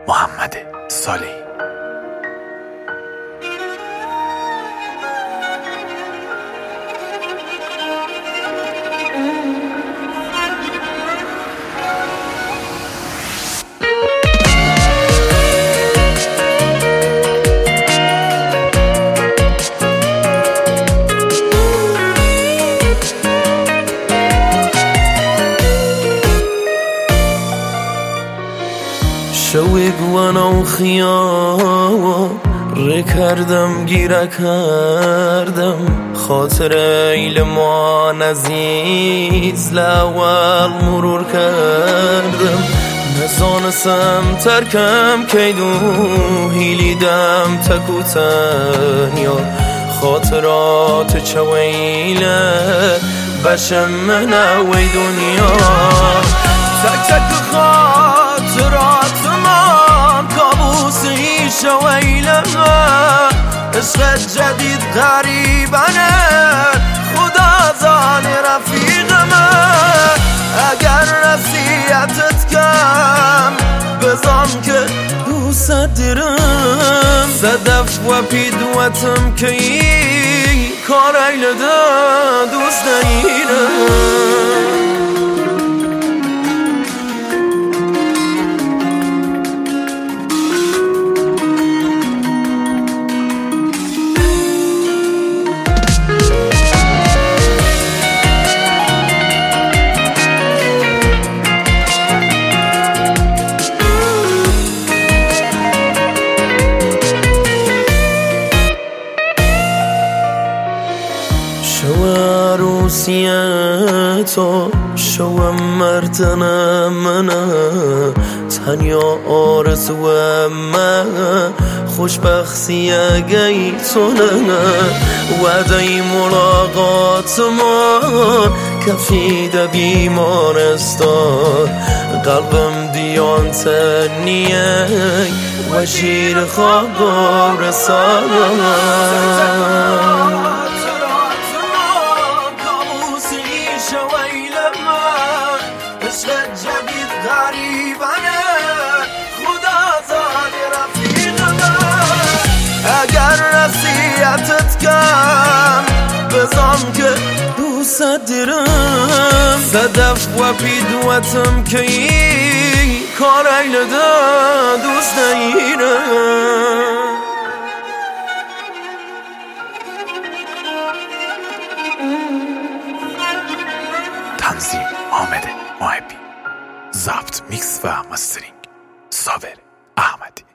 محمد صالحی. شوی گوانا و خیام ری کردم گیره کردم خاطر ایل ما نزیز لول مرور کردم نزانستم ترکم کیدو هیلیدم تکوتن یا خاطرات چویله بشم من اوی دنیا تک تک خاطرات من کابوسی شویله عشق جدید غریبنه خدا زان رفیق من اگر نصیحتت کم بزن که دوست دارم صدف و پیدوتم که ای کار ایلده دوست دارم شو عروسیتو شو مرتنه منه تنیا آرزو من خوشبختی اگه تونه وعده ملاقات ما کفیده بیمارستان قلبم دیان تنیه و شیر خواب رسان عشق جدید غریبنه خدا زاد رفیق من اگر نصیحتت کم بزن که دوست دارم صدف و پیدوتم که ای کار ایلده دوست دارم تنظیم حامد محبی، ضبط میکس و مسترینگ صابر احمدی.